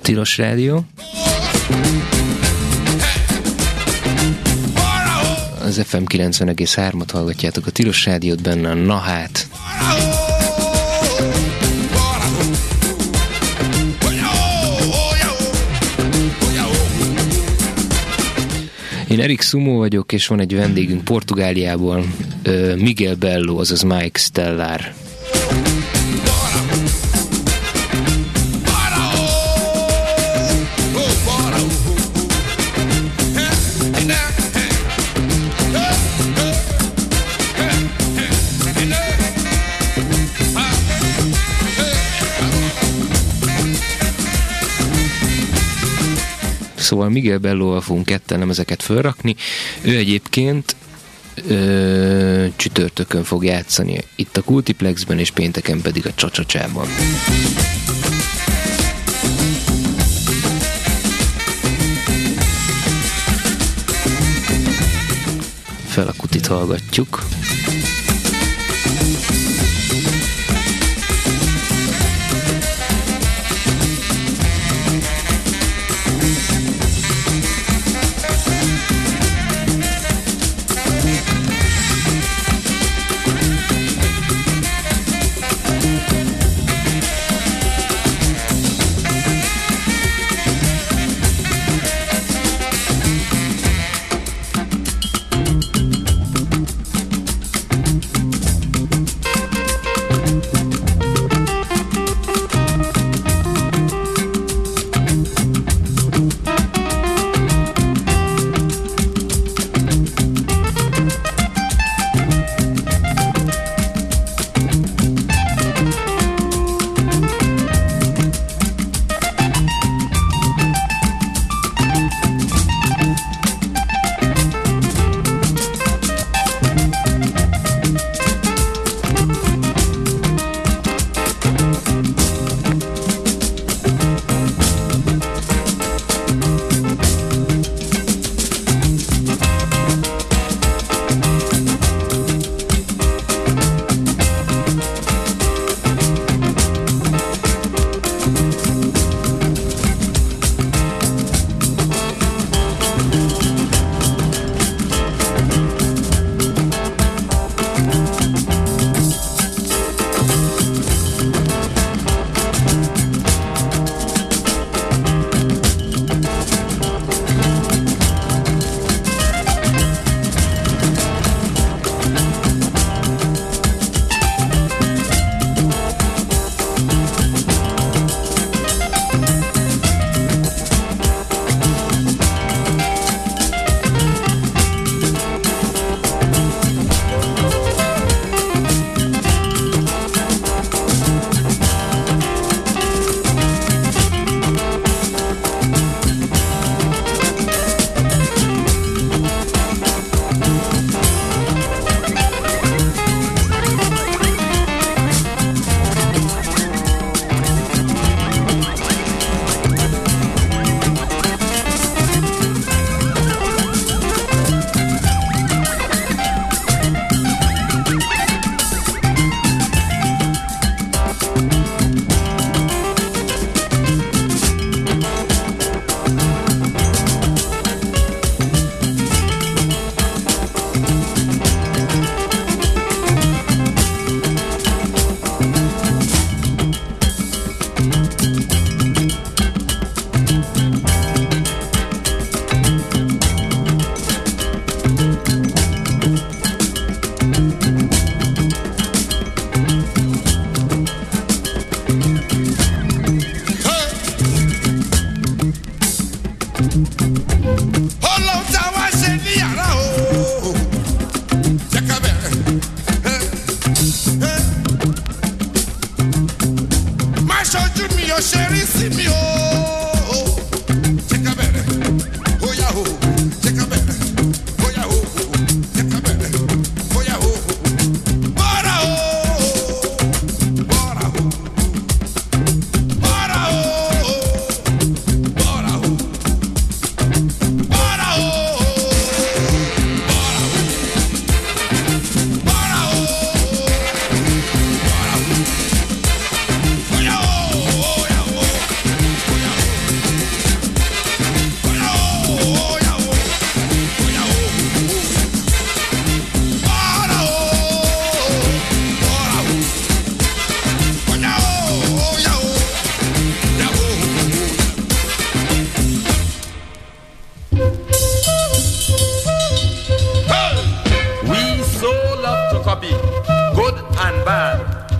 Tilos Rádió. Az FM 90,3-at hallgatjátok, a Tilos Rádiót, benne a Na hát. Én Erik Szumó vagyok, és van egy vendégünk Portugáliából, Miguel Bello, azaz Mike Stellar. Szóval Miguel Bellóval fogunk ketten lemezeket fölrakni. Ő egyébként csütörtökön fog játszani itt a Kultiplexben, és pénteken pedig a Csa-Csa-Csában. Fel a kutit hallgatjuk.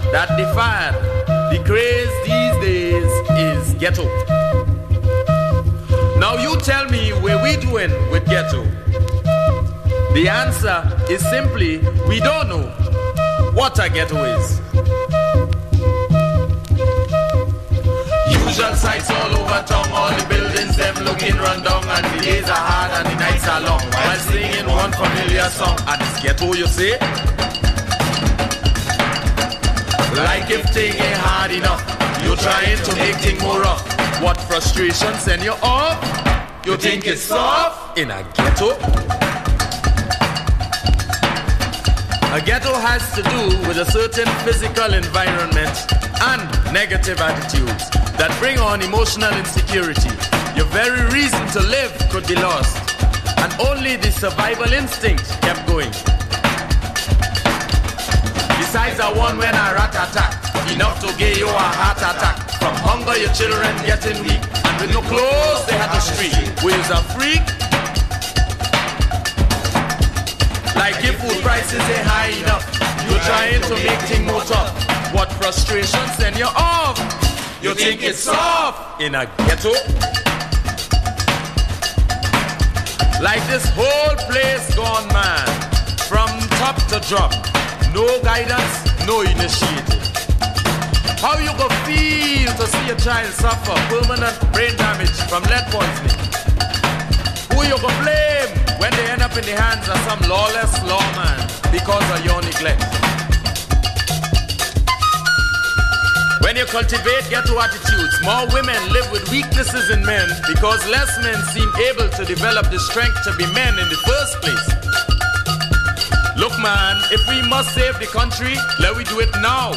that defied the craze these days is ghetto. Now you tell me where we doing with ghetto. The answer is simply we don't know what a ghetto is. Usual sights all over town, all the buildings them looking run down, and the days are hard and the nights are long, while singing one familiar song. And it's ghetto, you say? Like if thing ain't hard enough, you're trying to make things more rough. What frustration send you off? You think it's soft? In a ghetto? A ghetto has to do with a certain physical environment and negative attitudes that bring on emotional insecurity. Your very reason to live could be lost, and only the survival instinct kept going. Besides the one when a rat attack, enough to give you a heart attack. From hunger your children getting weak, and with no clothes they had to street. Where's a freak? Like if food prices ain't high enough, you're trying to make things more tough. What frustration send you off? You think it's soft in a ghetto? Like this whole place gone mad, from top to drop. No guidance, no initiative. How you gonna feel to see a child suffer permanent brain damage from lead poisoning? Who you gonna blame when they end up in the hands of some lawless lawman because of your neglect? When you cultivate ghetto attitudes, more women live with weaknesses in men because less men seem able to develop the strength to be men in the first place. Look man, if we must save the country, let we do it now.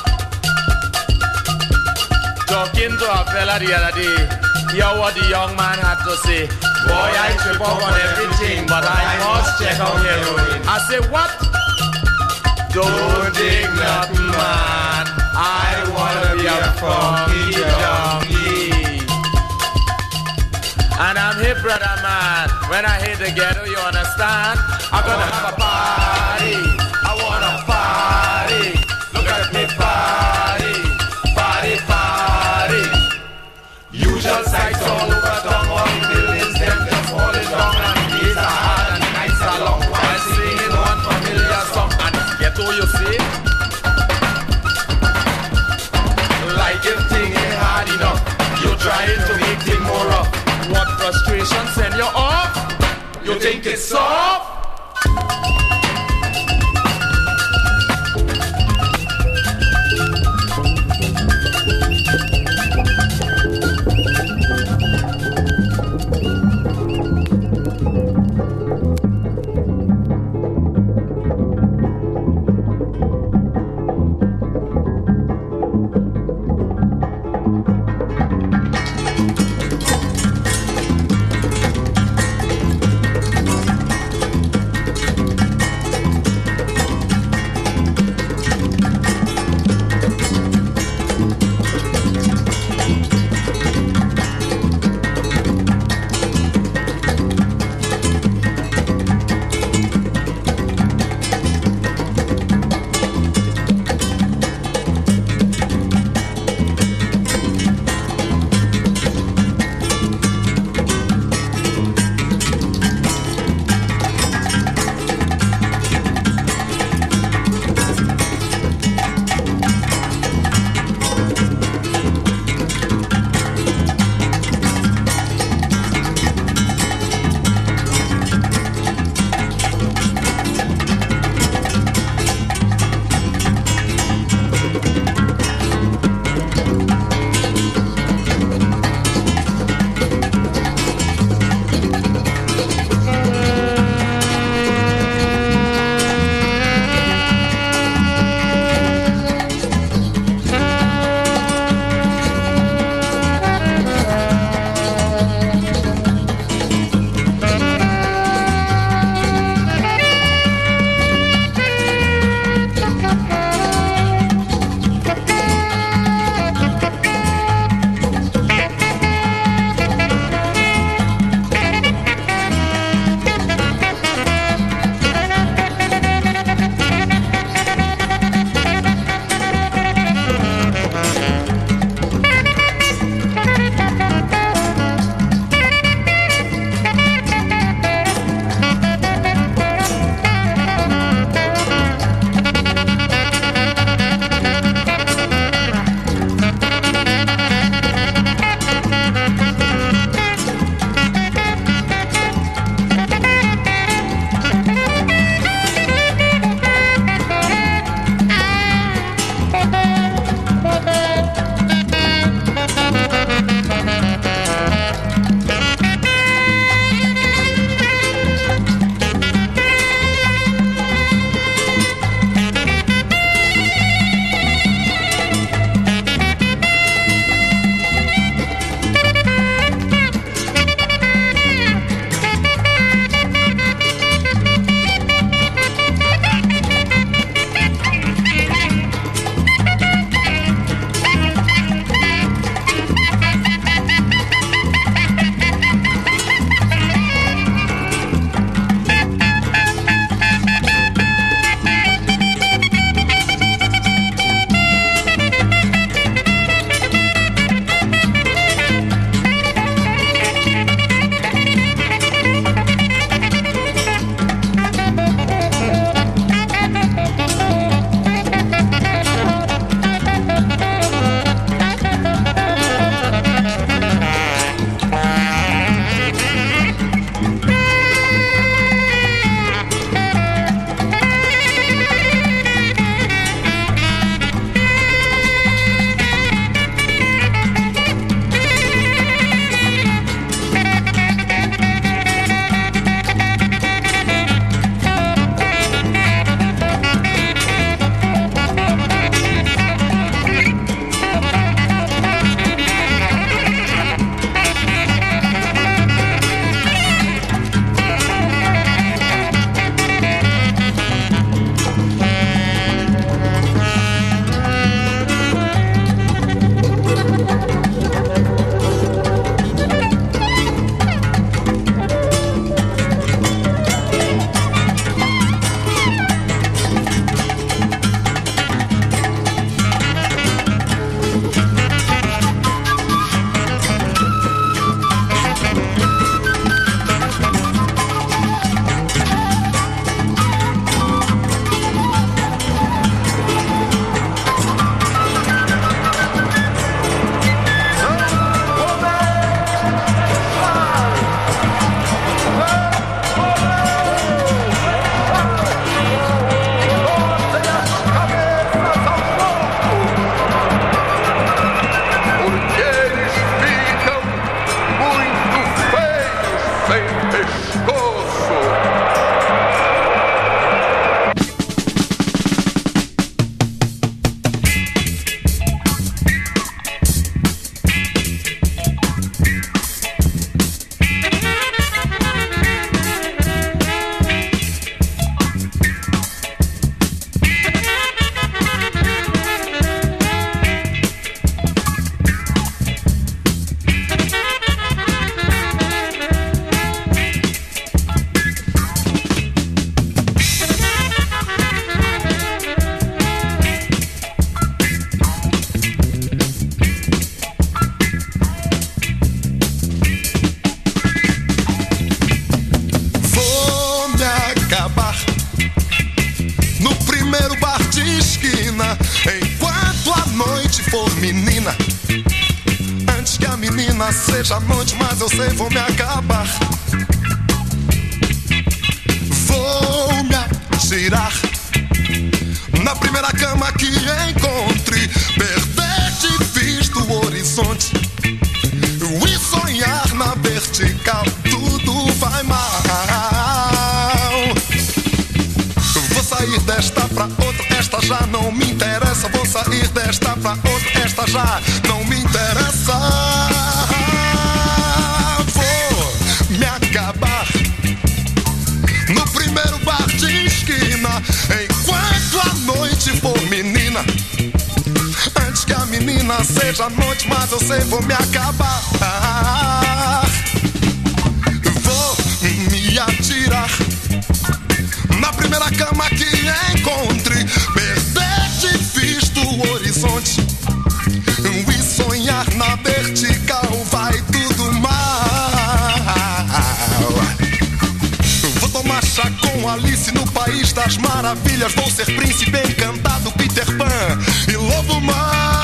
Talking to a fella the other day, hear what the young man had to say. Boy, I trip up on everything, but I must check out heroin. I say, what? Don't dig nothing, man. I wanna be a funky donkey. And I'm hip, brother, man. When I hit the ghetto, you understand? I'm gonna have a party. I wanna party. Look at me party. Party, party. Usual sights all over town. All the buildings, them just falling down. And the days are hard and the nights are long. While singing one familiar song. And it's ghetto, you see? Like if thing ain't hard enough, you're trying to make things more rough. What frustration send you off? You think it's soft? menina, seja noite, mas eu sei, vou me acabar. Vou me atirar na primeira cama que encontre, perder de vista o horizonte e sonhar na vertical, tudo vai mal. Vou sair desta pra outra, esta já não me interessa. Vou sair desta pra outra, esta já não me interessa. Vou me acabar no primeiro bar de esquina, enquanto a noite for menina. Antes que a menina seja noite, mas eu sei, vou me acabar. Vou me atirar na primeira cama que encontre, perder de vista o horizonte e sonhar na vertical, vai tudo mal. Vou tomar chá com Alice no País das Maravilhas. Vou ser príncipe encantado, Peter Pan e lobo mau.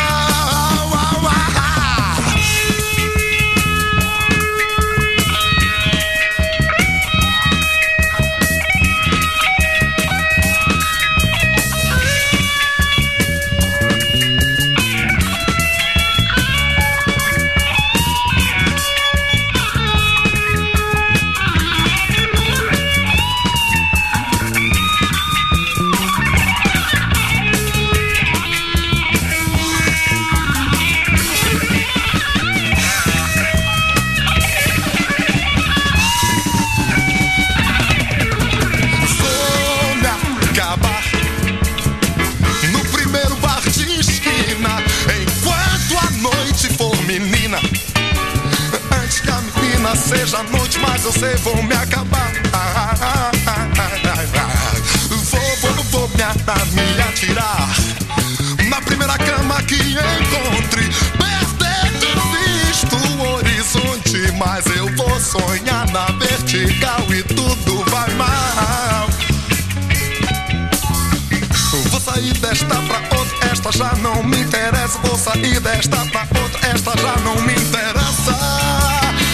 Seja noite, mas eu sei, vou me acabar. Vou me atirar na primeira cama que encontre, perder de vista o horizonte, mas eu vou sonhar na vertical e tudo vai mal. Vou sair desta pra outra, esta já não me interessa. Vou sair desta pra outra, esta já não me interessa.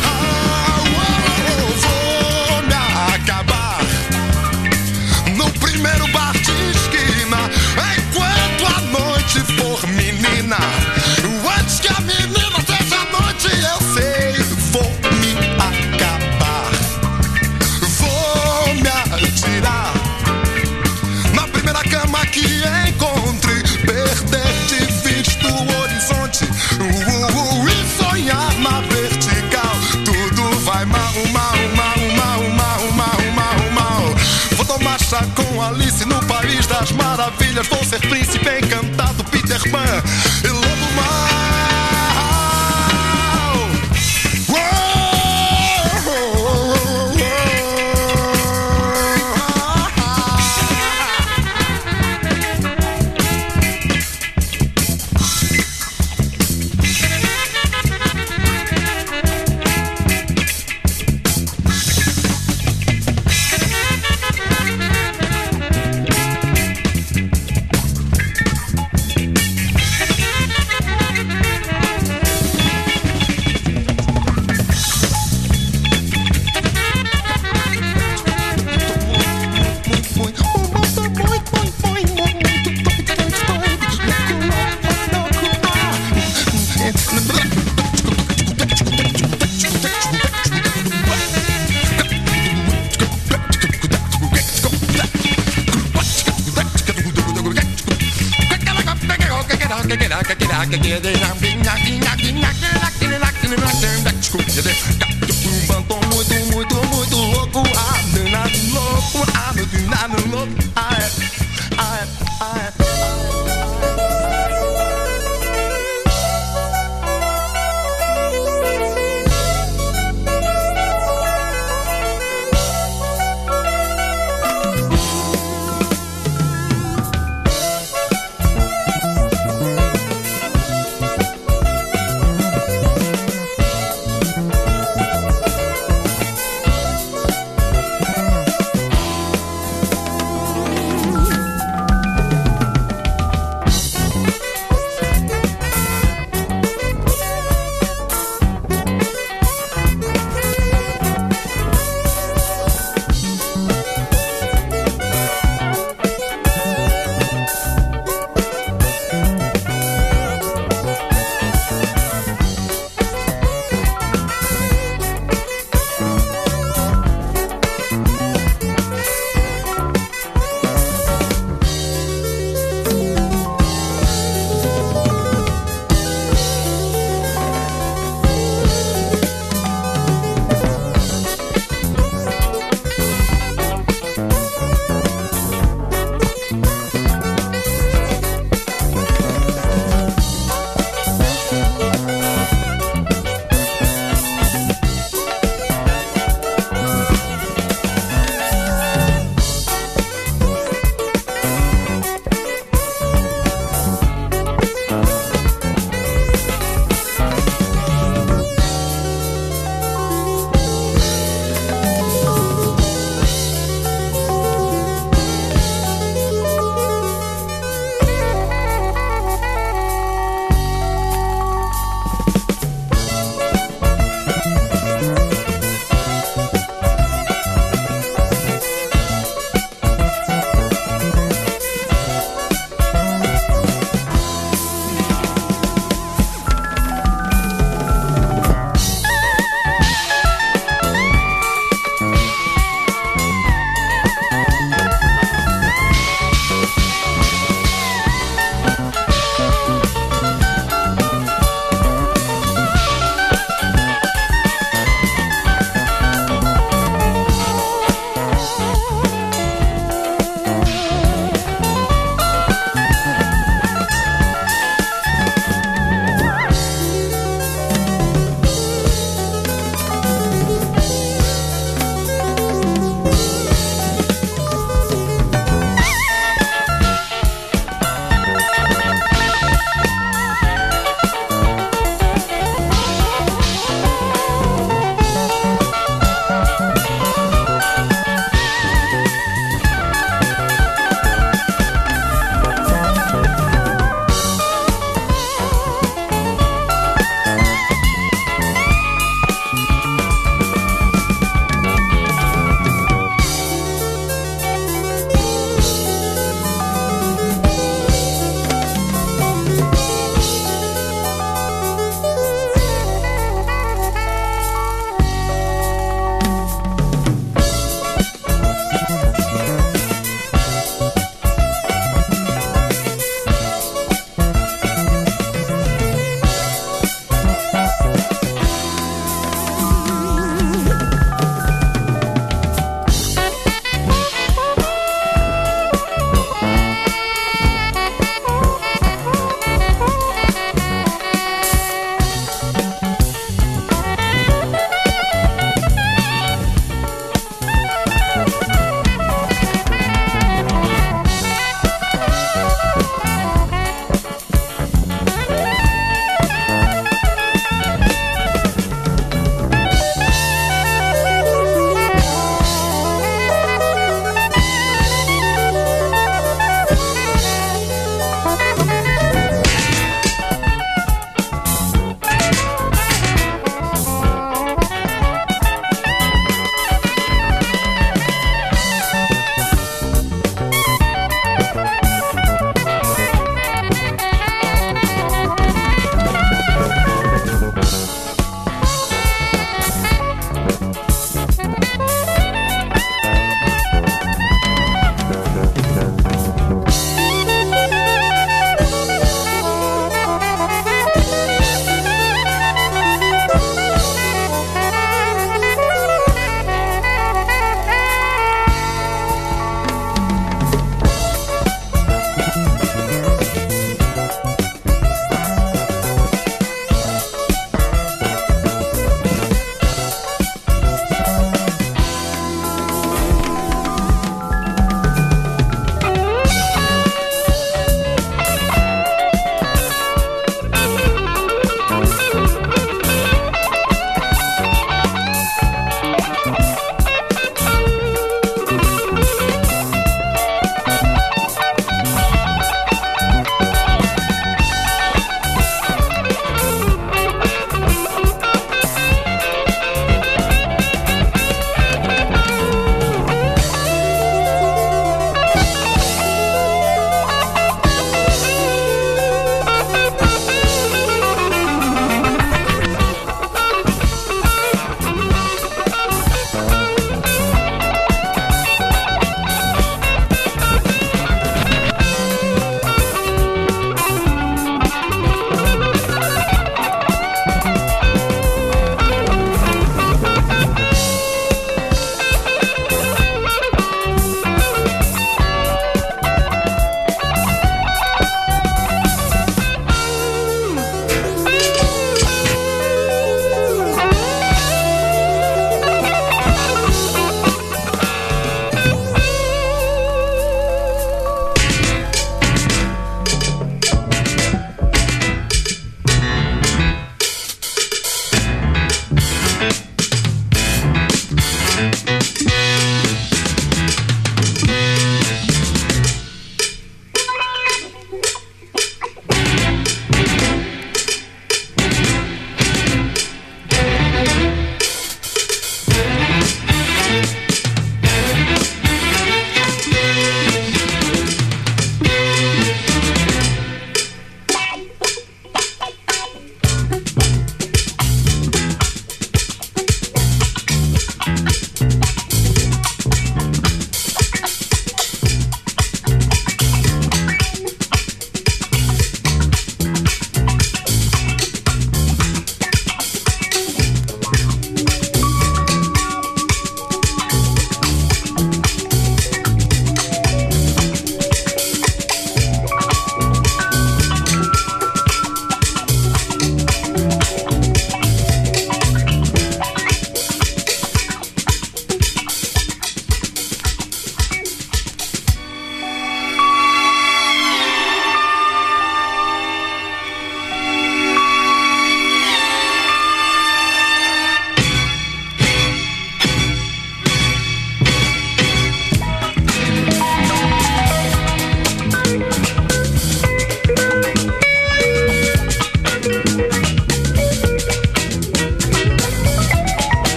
No primeiro bar de esquina, enquanto a noite for menina. Antes que a menina seja noite, eu sei, vou me acabar. Vou me atirar na primeira cama que encontre, perder de vista o horizonte e sonhar na vertical, tudo vai mal, mal, mal, mal, mal, mal, mal, mal. Vou tomar chá com Alice no País das Maravilhas. Vou ser príncipe encantado, Peter Pan e lobo mau.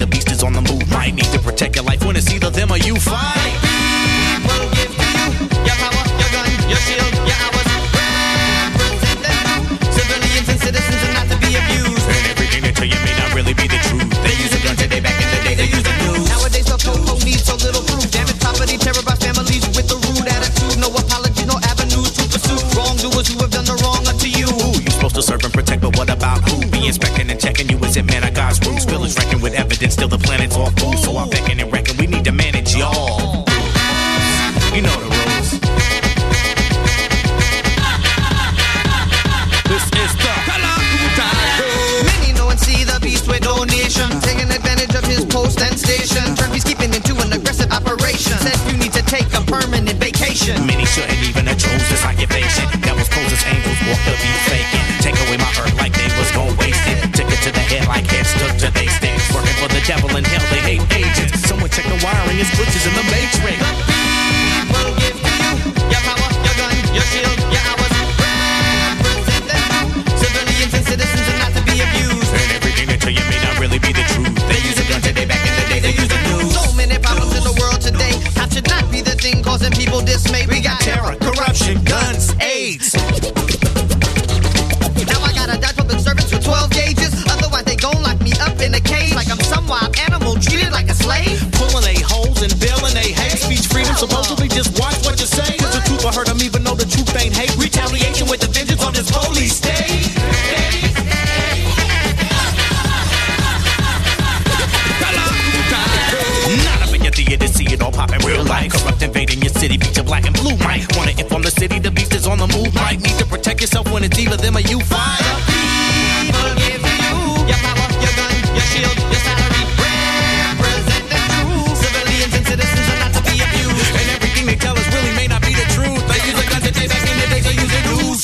beast is on the move. Might need to protect your life when it's either them or you. Fight. People give to you your power, your gun, your shield, your hours. Represent them. Civilians and citizens are not to be abused. And everything they tell you may not really be the truth. They use a gun today, back in the day they used a news. Nowadays the po-po needs so little proof. Damage property, terrorize families with a rude attitude. No apologies, no avenues to pursue. Wrongdoers who have done the wrong unto you. Who you supposed to serve and protect, but what about who? Be inspecting and checking you, is it man of God's rules? Spillers reckon with evidence, still the planet's all fool. So I beckon and reckon we need to manage y'all. You know the rules. This is the Many know and see the beast with donation, taking advantage of his post and station. Turn keeping into an aggressive operation. Says you need to take a permanent vacation. Many shouldn't even have chose this occupation. Devils pose as angels, walk the beat faking. Take away my earth like they was gon' waste it. Took it to the head like heads took to they sticks. Working for the devil in hell, they hate agents. Someone check the wiring, it's glitches in the matrix. People give to you your power, your gun, your shield, your hours. Represent them. Civilians and citizens are not to be abused. And everything they tell you may not really be the truth. They use a gun today, back in the day they used a news. So many problems in the world today. That should not be the thing causing people dismay. We got Terror, corruption, guns, AIDS. Now I gotta dodge public servants with 12 gauges. Otherwise they gon' lock me up in a cage like I'm some wild animal treated like a slave. Pulling they holes and billing they hate. Speech freedom, supposedly just watch what you say. Cause the truth I heard them even know the truth ain't hate. Retaliation with the vengeance on this police state. Not up in your theater, see it all poppin' real life. Corrupt invading your city, beat your black and blue. Might wanna inform the city, the beast is on the move. Might need to protect yourself when it's either them or you. Fight. People give to you your power, your gun, your shield, your salary. Represent the truth. Civilians and citizens are not to be abused. And everything they tell us really may not be the truth. They use a gun today, back in the day they use a noose.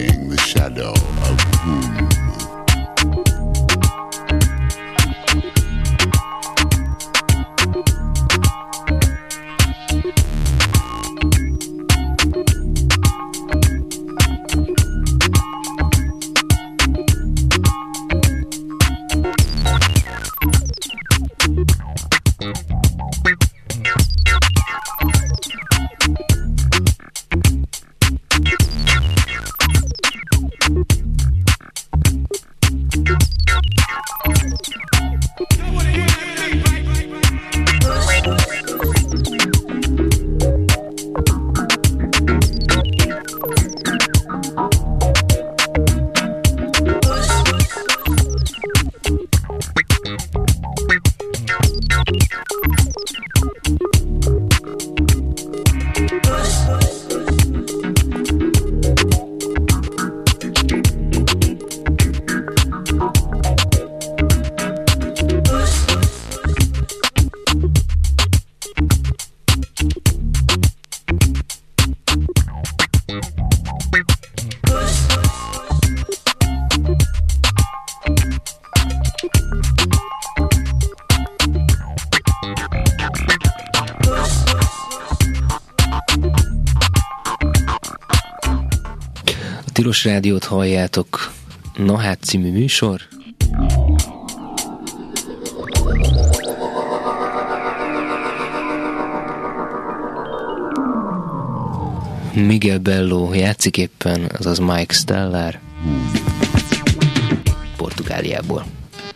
defying the shadow of whom. Tilos Rádiót halljátok, Na hát című műsor. Miguel Bello játszik éppen, azaz Mike Stellar, Portugáliából.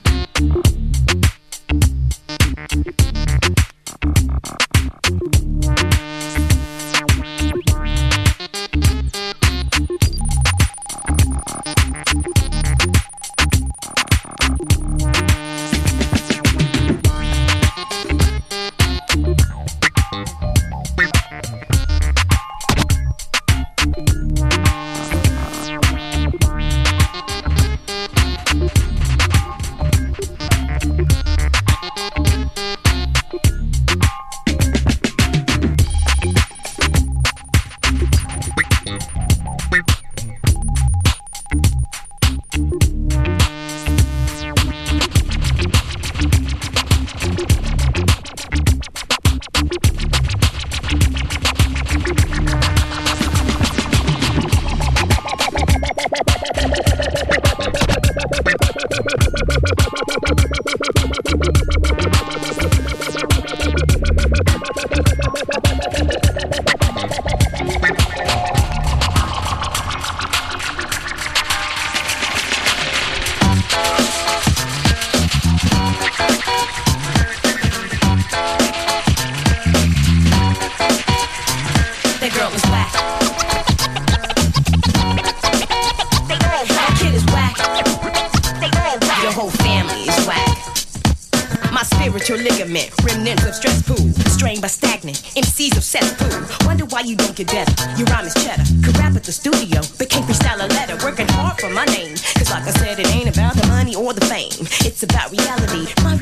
You don't get better, your rhyme is cheddar. Could rap at the studio, but can't freestyle a letter. Working hard for my name, cause like I said, it ain't about the money or the fame. It's about reality,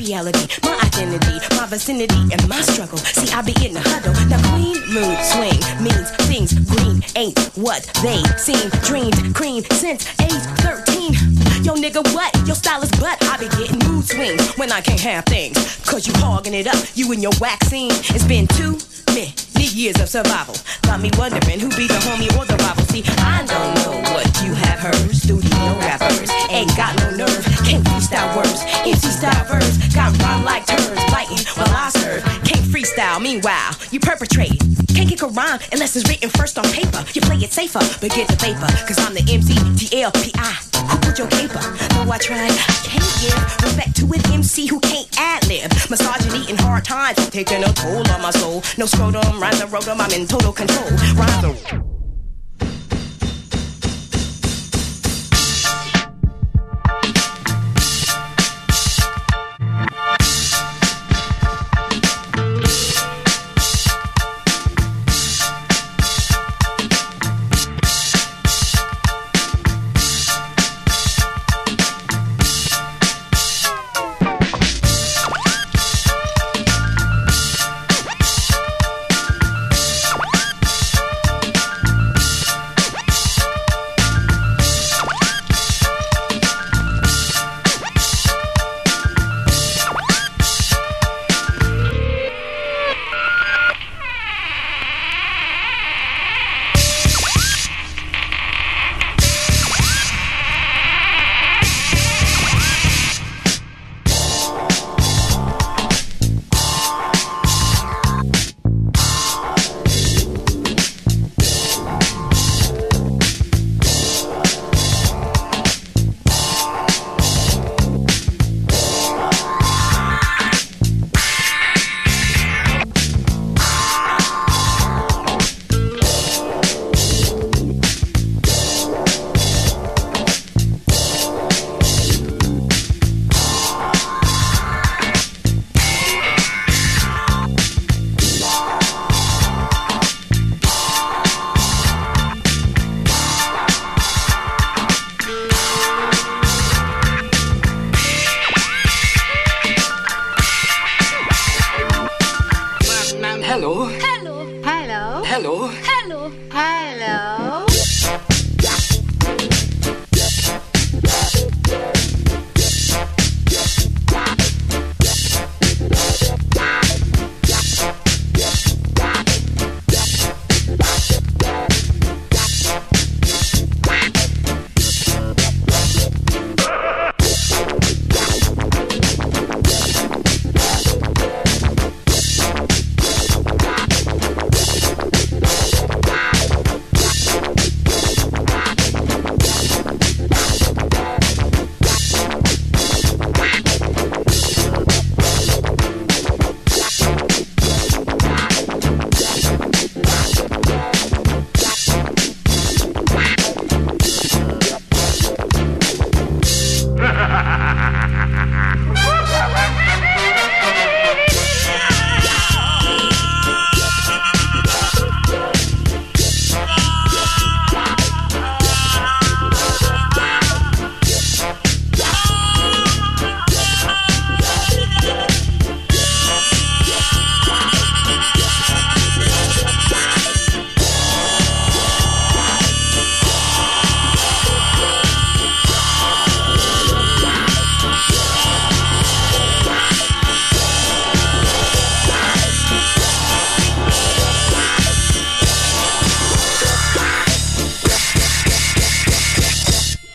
my identity, my vicinity, and my struggle. See, I be in the huddle. Now queen, mood, swing, means things green ain't what they seem. Dreamed cream since age 13. Yo nigga, what? Your style is butt. I be getting mood swings when I can't have things. Cause you hogging it up, you and your wax scene. It's been too many years of survival. Got me wondering who be the homie or the rival. See, I don't know what you have heard. Studio rappers ain't got no nerve. Can't freestyle words, MC style verse. Got rhyme like turds, biting while I serve. Can't freestyle, meanwhile, you perpetrate. Can't kick a rhyme unless it's written first on paper. You play it safer, but get the paper. Cause I'm the MC, TLPI. Who put your caper? Though I tried, I can't give respect to an MC who can't ad-lib. Misogyny and hard times taking a toll on my soul. No scrotum, rhymes and rotom, I'm in total control. Rhymes are...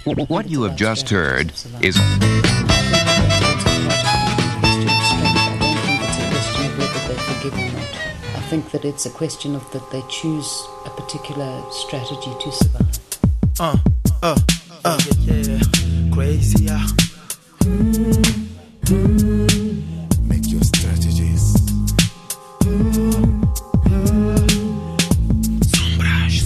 What you have just heard is... I think that it's a question of that they choose a particular strategy to survive. Crazy, yeah. Make your strategies. Sombras.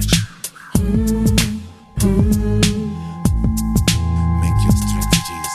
Make your strategies.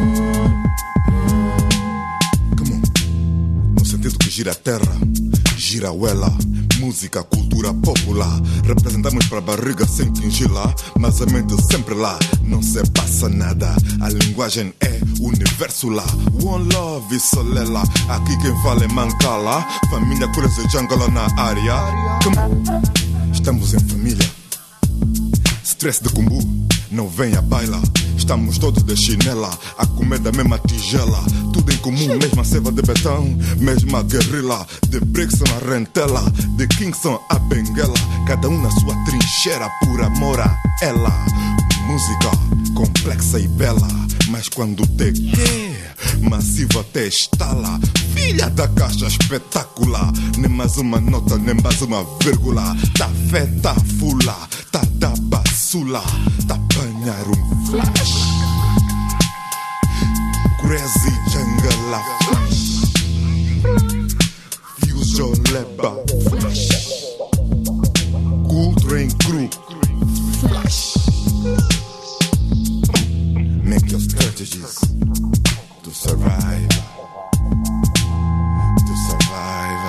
Come on. No sentido que gira a terra, gira ela. Música, cultura popular. Representamos para a barriga sem tingir-la, mas a mente sempre lá. Não se passa nada, a linguagem é universo lá. One love e solela. Aqui quem fala é Mancala. Família Crazy Jungle na área. Estamos em família. Stress de combo, não vem a baila. Estamos todos de chinela, a comer da mesma tigela. Tudo em comum, mesma ceva de betão, mesma guerrilla. De Brixton a Rentela, de Kingston a Benguela. Cada um na sua trincheira, por amor a ela. Música complexa e bela, mas quando te quer, massiva até estala. Filha da caixa espetacular, nem mais uma nota, nem mais uma vírgula. Tá fé, tá fula, tá da basula, tá apanhar flash. Crazy Jungle flash. Fusion leba flash. Cool Train Crew flash. Make your strategies to survive. To survive.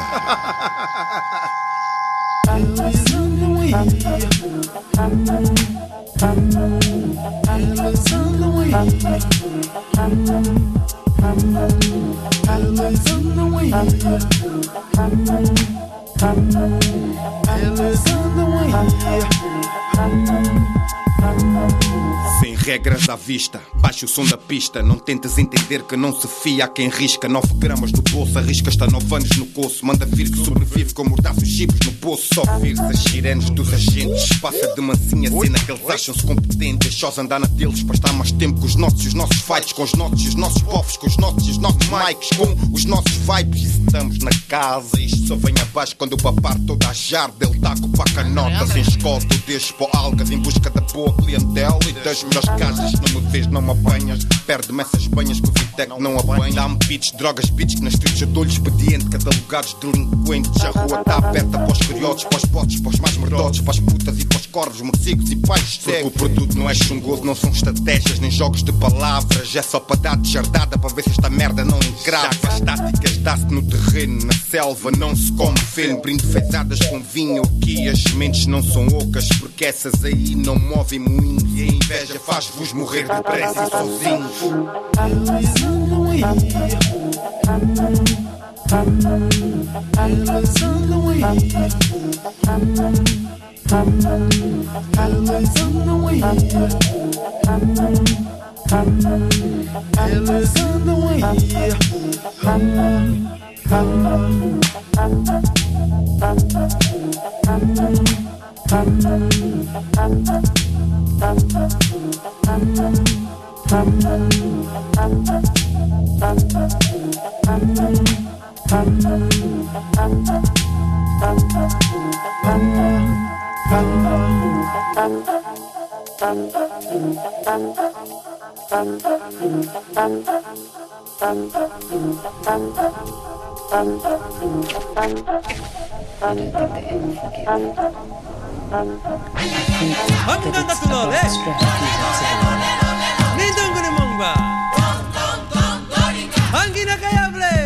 Sem regras à vista, baixa o som da pista. Não tentes entender que não se fia a quem risca. 9 gramas no bolso, arriscas-te a 9 anos no coço. Manda vir que sobrevive com mordaços chips no poço. Só vir-se as sirenes dos agentes. Passa de mansinha cena que eles acham-se competentes. Só andar na deles para estar mais tempo com os nossos fights. Com os nossos povos, com os nossos mics. Com os nossos vibes. E se estamos na casa, isto só vem abaixo quando eu papar toda a jarda. Ele taco para a canota, sem escolta. Eu deixo para algas em busca da boa clientela e das melhores casas. Não me vês, não me apanhas. Perde-me essas banhas que o Vitec não apanha. Dá-me beats, drogas, beats que nas streets eu dou-lhe expediente. Catalogados delinquentes. A rua está aberta para os curiosos, para os botes, para os mais merdosos, para as putas e para os corvos, morcegos e pais cegos. Porque o produto não é chungoso, não são estratégias nem jogos de palavras. É só para dar de jardada para ver se esta merda não engrava. As táticas dá-se no terreno, na selva não se come feno. Brindo feitadas com vinho aqui, as sementes não são ocas, porque essas aí não movem moinhos. E a inveja faz-vos morrer depressa e sozinhos. Hamganda tulole Nindunguni mongba Angina kayable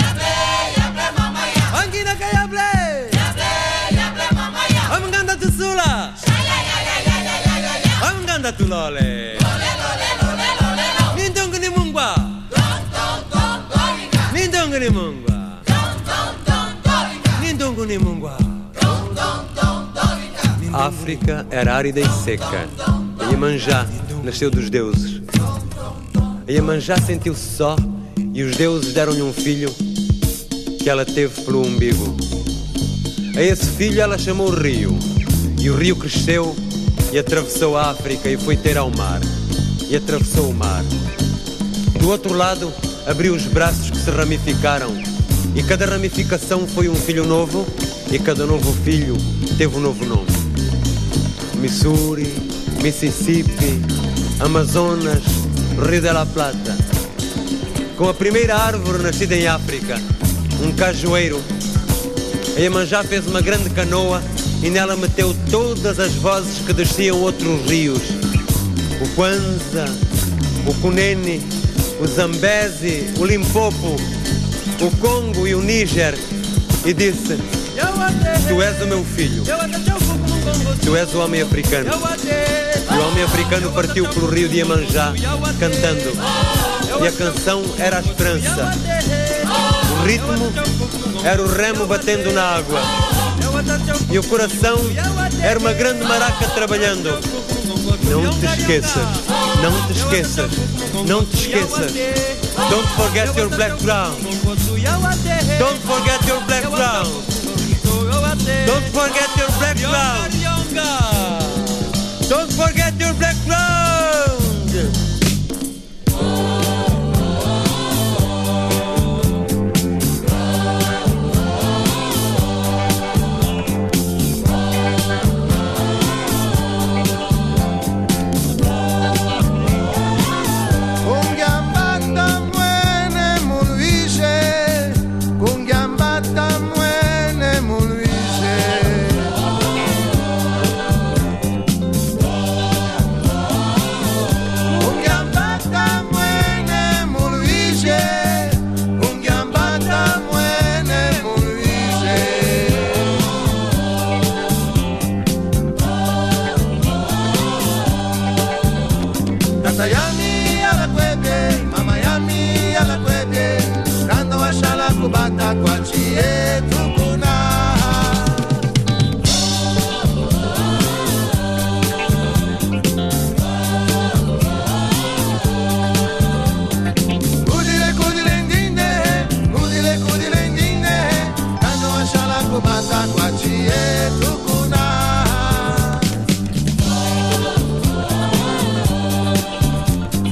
Angina kayable Hamganda tusula Hamganda tulole Nindunguni mongba Nindunguni mongba Nindunguni mongba. A África era árida e seca. A Iemanjá nasceu dos deuses. A Iemanjá sentiu-se só e os deuses deram-lhe um filho que ela teve pelo umbigo. A esse filho ela chamou Rio. E o rio cresceu e e atravessou a África e foi ter ao mar. E atravessou o mar. Do outro lado, abriu os braços que se ramificaram. E cada ramificação foi um filho novo. E cada novo filho teve um novo nome. Missouri, Mississippi, Amazonas, Rio de la Plata. Com a primeira árvore nascida em África, um cajueiro, a Iemanjá fez uma grande canoa e nela meteu todas as vozes que desciam outros rios. O Kwanza, o Cunene, o Zambezi, o Limpopo, o Congo e o Níger. E disse: tu és o meu filho, tu és o homem africano. E o homem africano partiu pelo rio de Iemanjá cantando. E a canção era a esperança. O ritmo era o remo batendo na água. E o coração era uma grande maraca trabalhando. Não te esqueças, não te esqueças, não te esqueças. Don't forget your black ground. Don't forget your black ground. Don't forget your black ground. Don't forget your black ground. Bata kwa chie tukuna Kudile kudile ndine Kudile kudile ndine Kando ashala kubata kwa chie tukuna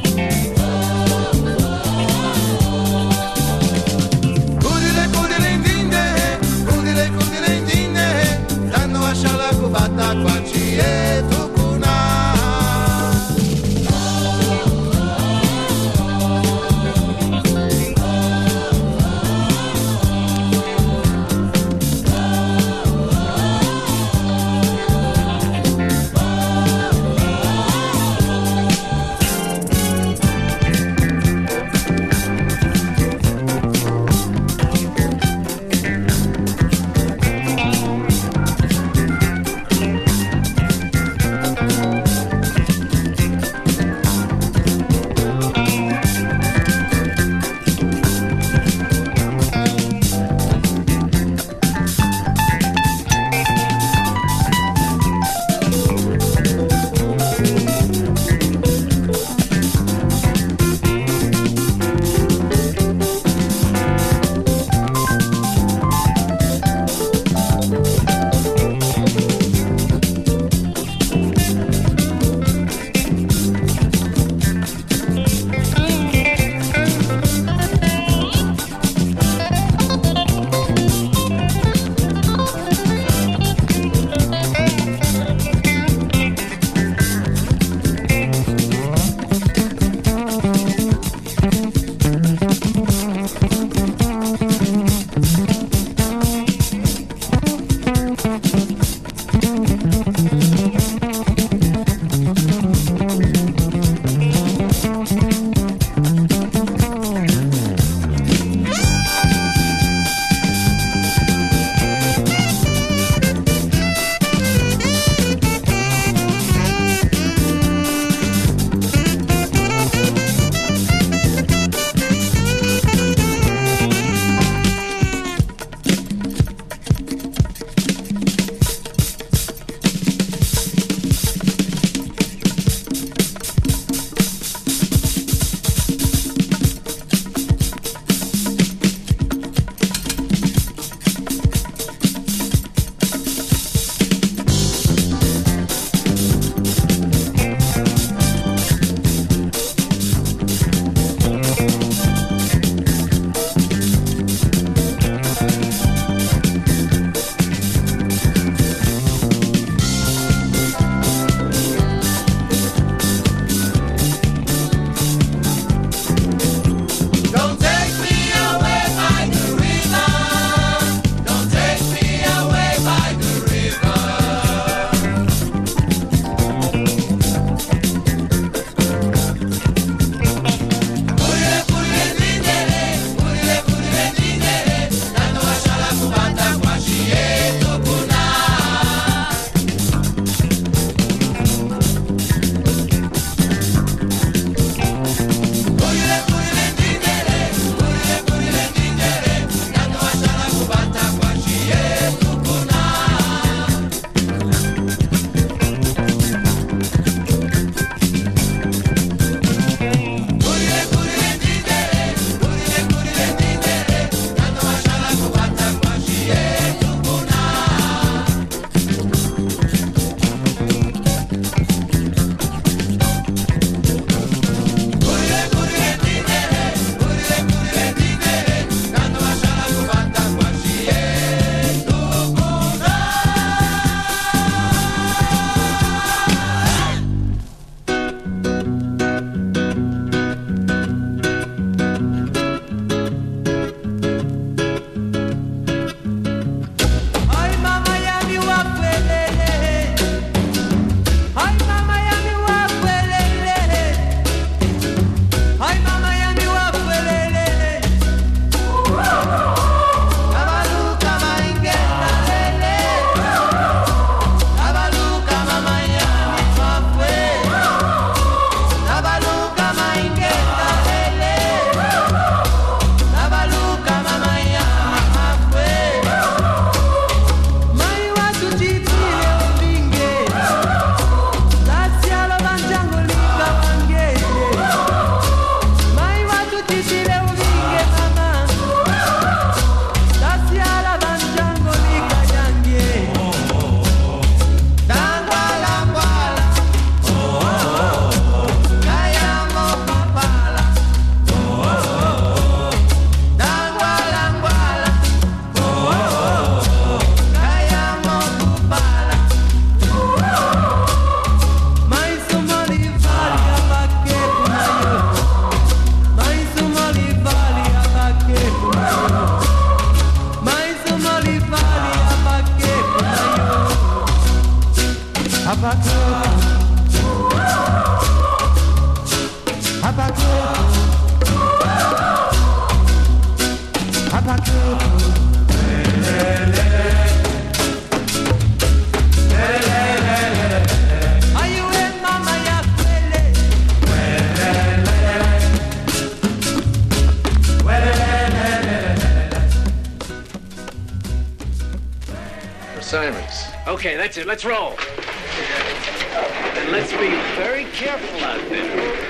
Okay, that's it. Let's roll. And let's be very careful out there.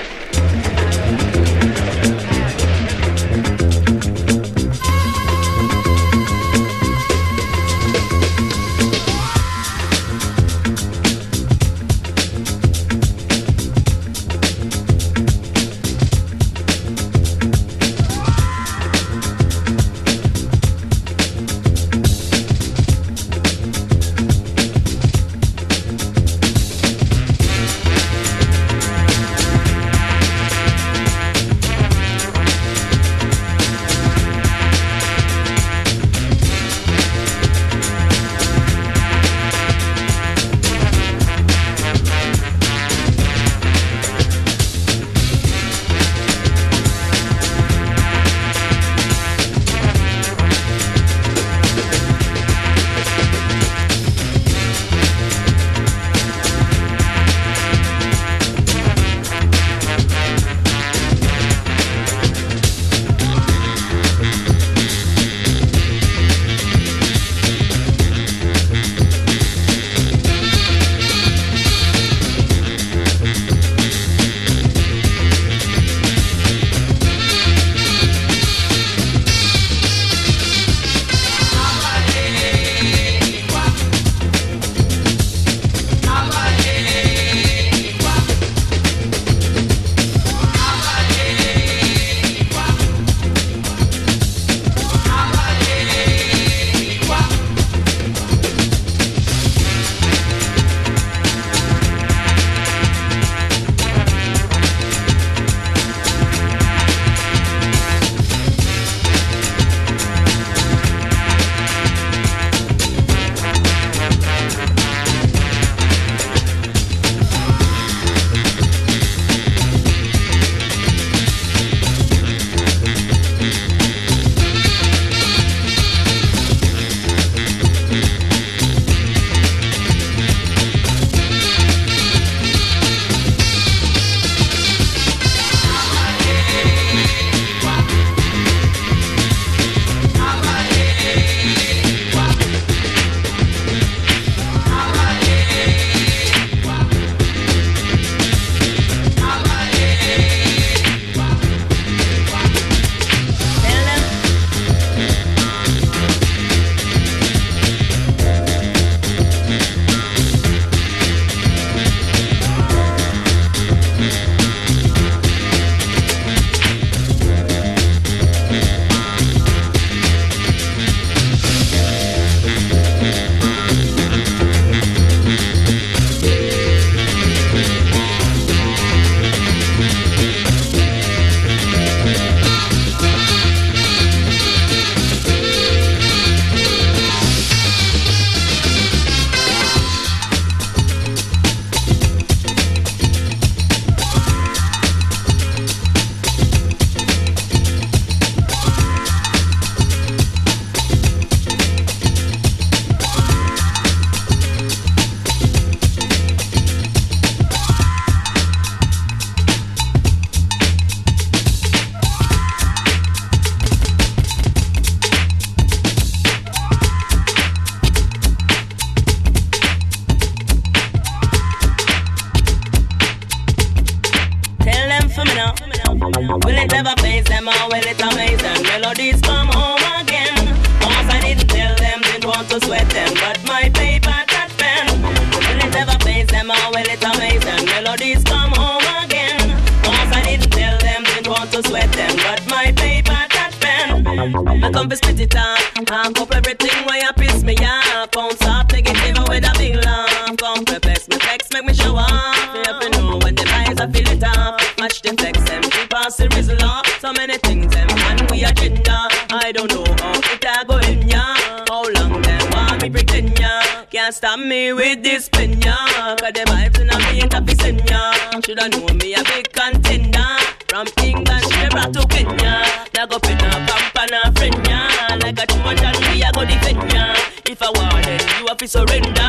Will it ever face them or will it amaze them? Melodies come home again. Cause I didn't tell them, didn't want to sweat them, but my paper that pen. Will it ever face them or will it amaze them? Melodies come home again. Cause I didn't tell them, didn't want to sweat them, but my paper that pen. I come to spit it out, and up everything where you piss me off. Bounce up negative with a big laugh. Come perplex me, flex, make me show off. You have to know when the eyes I feel it off. Match the flex them, keep us the result. So many things them, and we agenda. I don't know how it a go in ya. How long them want me pretend ya. Can't stop me with this pen ya. Cause the vibes in a me ain't a pissing ya. Shoulda know me a big contender. From England straight back to Kenya. Now go pin a pump and a friend ya. Like a too much and we a go defend ya. If I want it, you have to surrender.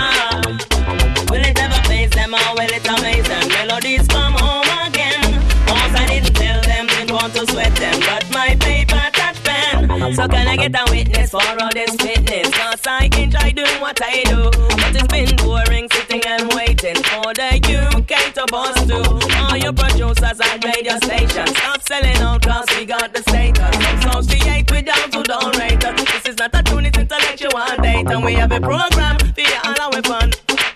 Will it ever face them or will it amaze them? Melodies come home again. Cause I didn't tell them, didn't want to sweat them, but my paper touch pen. So can I get a witness for all this fitness? Cause I enjoy doing what I do. But it's been them waiting for the UK to bust too. All your producers and radio stations, stop selling out cause we got the status. Associate with those who don't rate us. This is not a tune, it's intellectual data. And we have a program for you all our fun.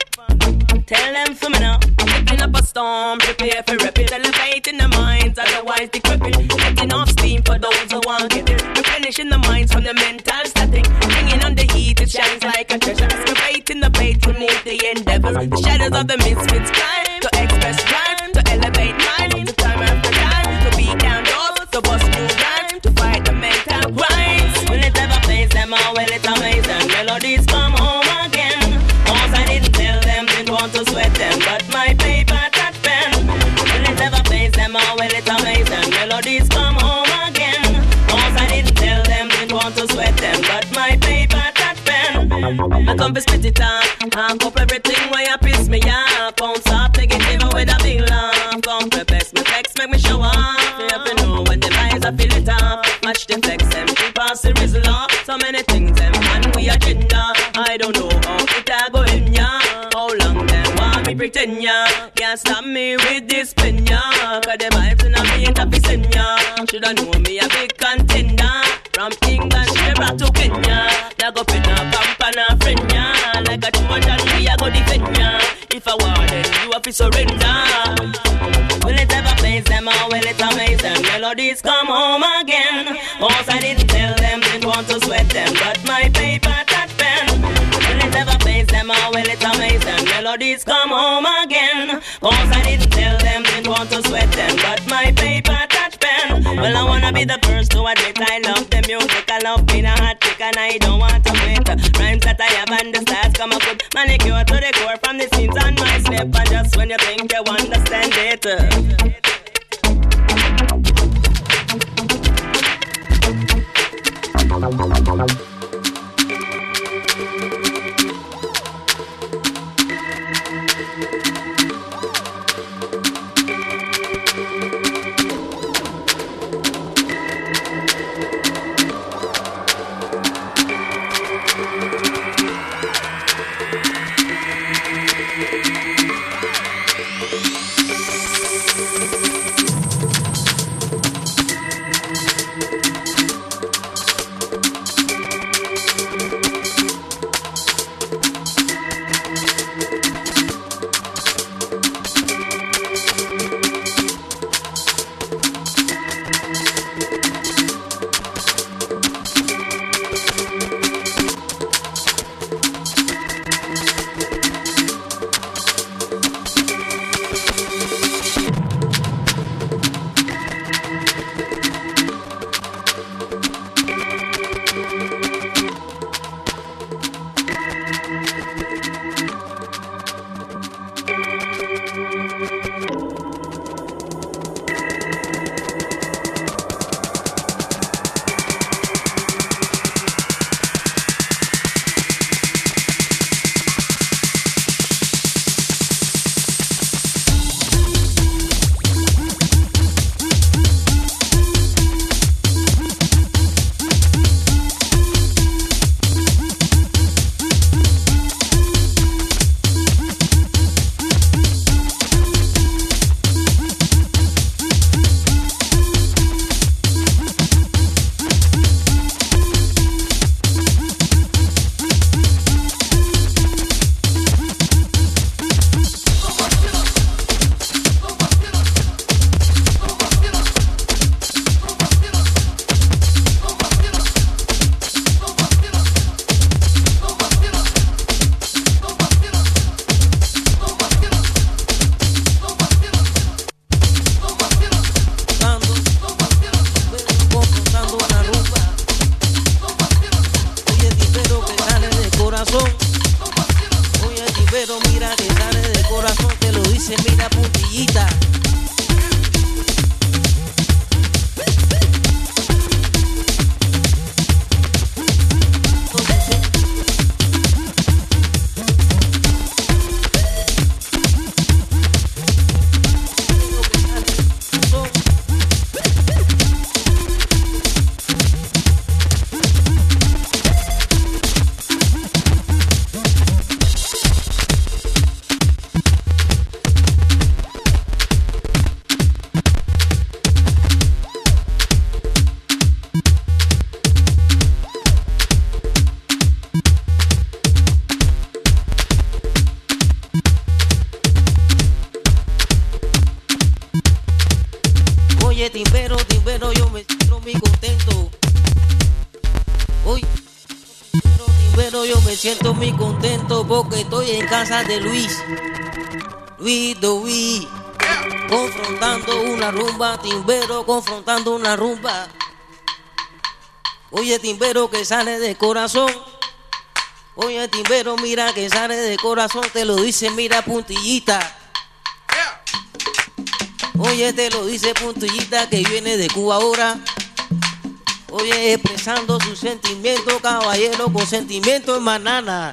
Tell them for me now. Picking up a storm, prepare for rapid. Elevating the minds, otherwise decrepit. Letting off steam for those who want it. Replenishing the minds from the mental static. Hanging on the heat, it shines like a treasure. Excavating the fate to move the endeavors. The shadows of the misfits climb. To express crime, to elevate mind. To time after time, to beat down doors. To bust new rhyme, to fight the mental grinds. Will it ever face them or will it amaze them? Melodies come home again. Cause I didn't tell them, didn't want to sweat them, but my paper that pen. Will it ever face them or will it amaze them? Melodies come home again. Cause I didn't tell them, didn't want to sweat them, but my paper that pen. I come to spit it on, and up everything where you piss me off. Bounce off negative with a big laugh. Come to best me flex, make me show off. You have to know when the eyes I feel it off. Match the flex, them keep us the result. So many things, them and we agenda. I don't know how it a go in ya. How long them want me pretend ya? Can't stop me with this pen ya. Cause the vibes in a me ain't a pissing ya. Shoulda know me a big contender. From England straight back to Kenya. Now go pin a pump and a friend ya. Like a too much and we a go defend ya. If I want it, you have to surrender. Will it ever face them or will it amaze them? Melodies come home again. Cause I didn't tell them, didn't want to sweat them, but my paper that pen. Will it ever face them or will it amaze them? Melodies come home again. Cause I didn't tell them, didn't want to sweat them, but my paper that pen. Well, I wanna be the first to admit I love the music. I love being a hot chick and I don't want to quit. Rhymes that I have and the stars come up with manicure to the core from the scenes on my slip. And just when you think you understand it, Oye, timbero, timbero, yo me siento muy contento. Oye, timbero, yo me siento muy contento porque estoy en casa de Luis. Luis, confrontando una rumba, timbero, confrontando una rumba. Oye, timbero, que sale de corazón. Oye, timbero, mira que sale de corazón, te lo dice, mira, puntillita. Oye, te lo dice puntillita que viene de Cuba ahora. Oye, expresando sus sentimientos, caballero, con sentimiento en banana.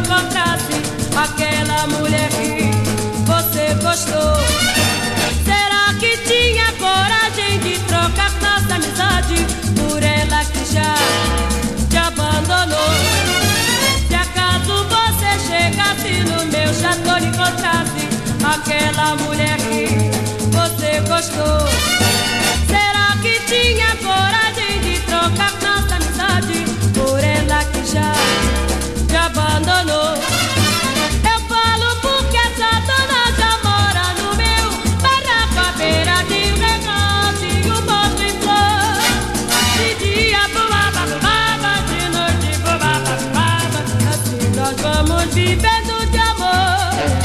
encontrasse aquela mulher que você gostou. Será que tinha coragem de trocar nossa amizade por ela que já te abandonou? Se acaso você chegasse no meu chateau e encontrasse aquela mulher que você gostou, será que tinha coragem de trocar nossa amizade por ela que já te abandonou? Eu falo porque essa dona já mora no meu barraco à beira de um negócio e um posto em flor. De dia bubaba, bubaba, de noite bubaba, bubaba, assim nós vamos vivendo de amor.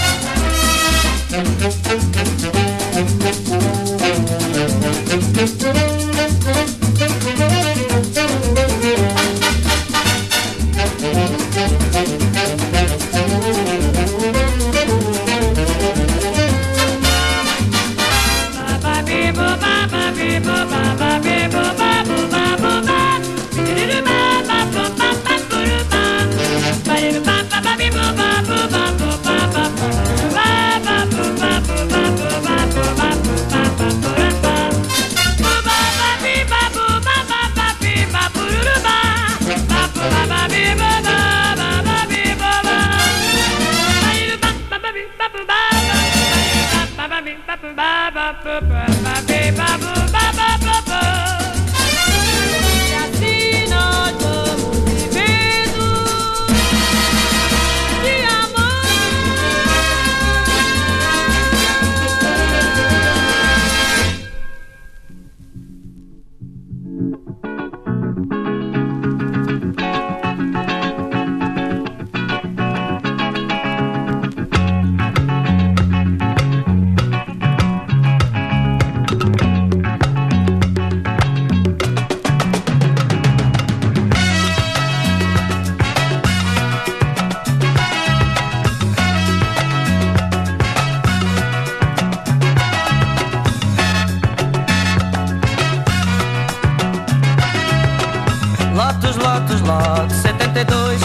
Lotus, Lotus, Lotus, 72.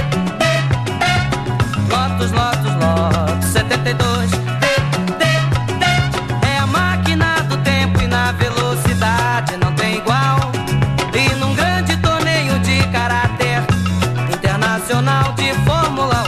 Lotus, Lotus, Lotus, 72. É a máquina do tempo e na velocidade não tem igual. E num grande torneio de caráter internacional de Fórmula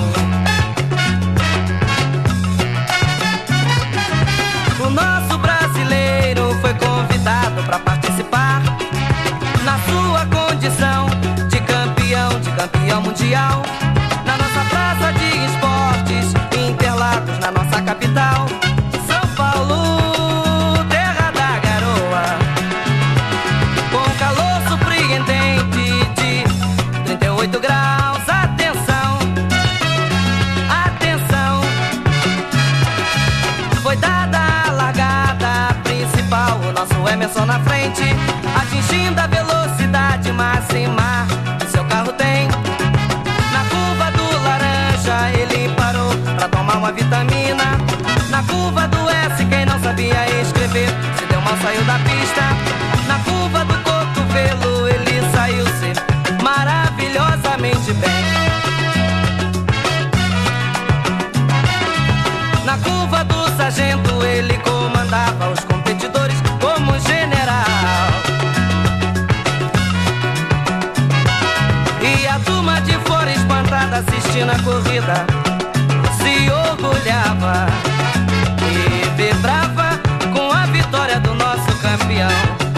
1, o nosso brasileiro foi convidado para participar na sua condição de campeão mundial, na nossa praça de esportes, Interlagos, na nossa capital, São Paulo, terra da garoa, com calor surpreendente de 38 graus. Atenção, atenção, foi dada a largada principal, o nosso Emerson na frente, atingindo a velocidade máxima que seu carro tem. Na curva do laranja ele parou pra tomar uma vitamina. Na curva do S quem não sabia escrever se deu mal, saiu da pista. Na curva do cotovelo ele saiu-se maravilhosamente bem. Na curva do sargento ele comandava os competidores como general. E a turma de fora espantada assistindo a corrida se orgulhava e vibrava com a vitória do nosso campeão.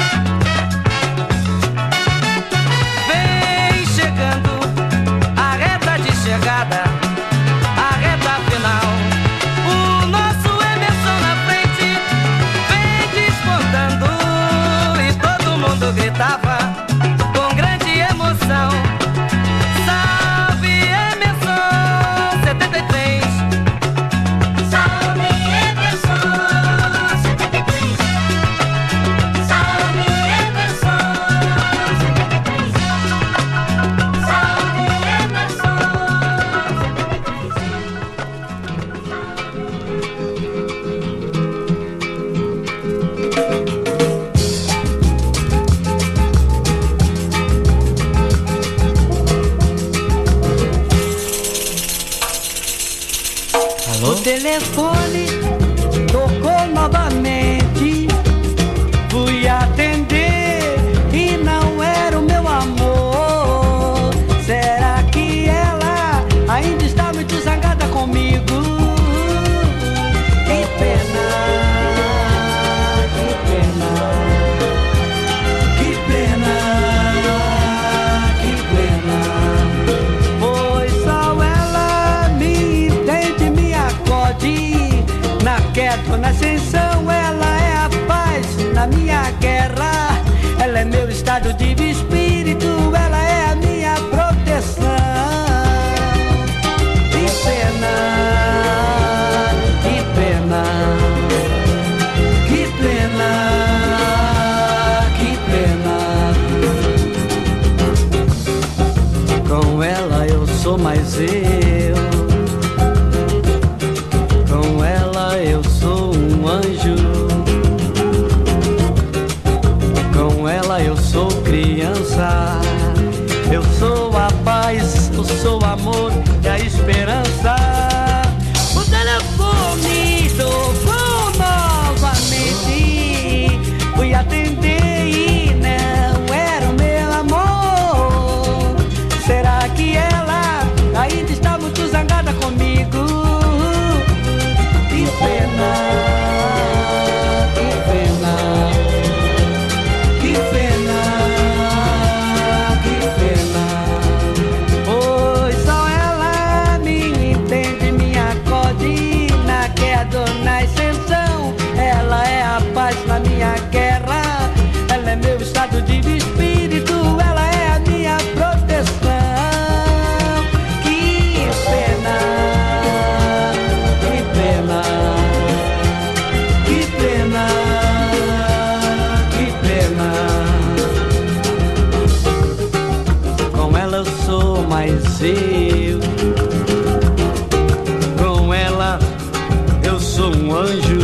Vem chegando a reta de chegada, a reta final. O nosso Emerson na frente vem despontando e todo mundo gritava com grande emoção: salve Emerson 73, salve Emerson 73, salve O telefone tocou novamente. Fui atender e não era o meu amor. Será que ela ainda está muito zangada comigo? Que pena, que pena, que pena, que pena. Pois só ela me entende, me acode. Na queda ou na ascensão, ela é a paz na minha guerra. Ela é meu estado de espírito, ela é a minha proteção. Que pena, que pena, que pena, que pena. Com ela eu sou mais eu. Com ela eu sou um anjo. Com ela eu sou criança. Eu sou a paz, eu sou o amor e a esperança. O telefone tocou novamente. Fui atender e não era o meu amor. Será que ela ainda está muito zangada comigo? Que pena, que pena, que pena, que pena. Pois só ela me entende, me acode na queda ou na ascensão. Ela é a paz na minha guerra. Ela é meu estado de espírito, ela é a minha proteção. Que pena, que pena, que pena, que pena. Com ela eu sou mais eu. Com ela eu sou um anjo.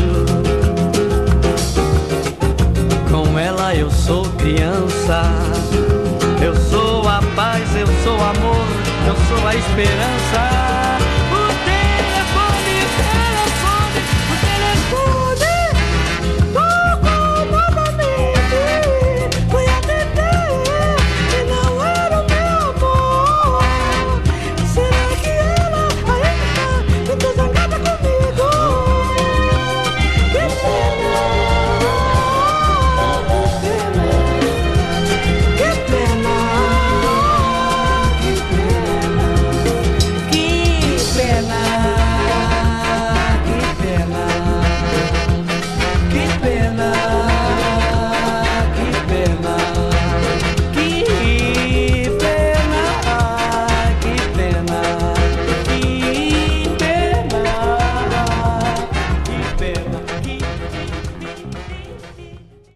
Com ela eu sou criança. Eu sou a paz, eu sou o amor, eu sou a esperança.